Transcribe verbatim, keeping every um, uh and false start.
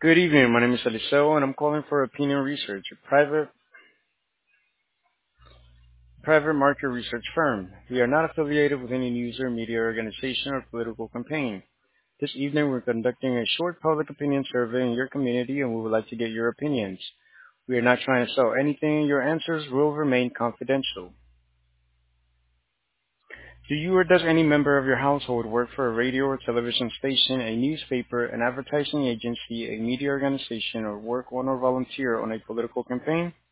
Good evening. My name is Eliseo, and I'm calling for Opinion Research, a private private market research firm. We are not affiliated with any news or media organization or political campaign. This evening, we're conducting a short public opinion survey in your community, and we would like to get your opinions. We are not trying to sell anything, and your answers will remain confidential. Do you or does any member of your household work for a radio or television station, a newspaper, an advertising agency, a media organization, or work on or volunteer on a political campaign?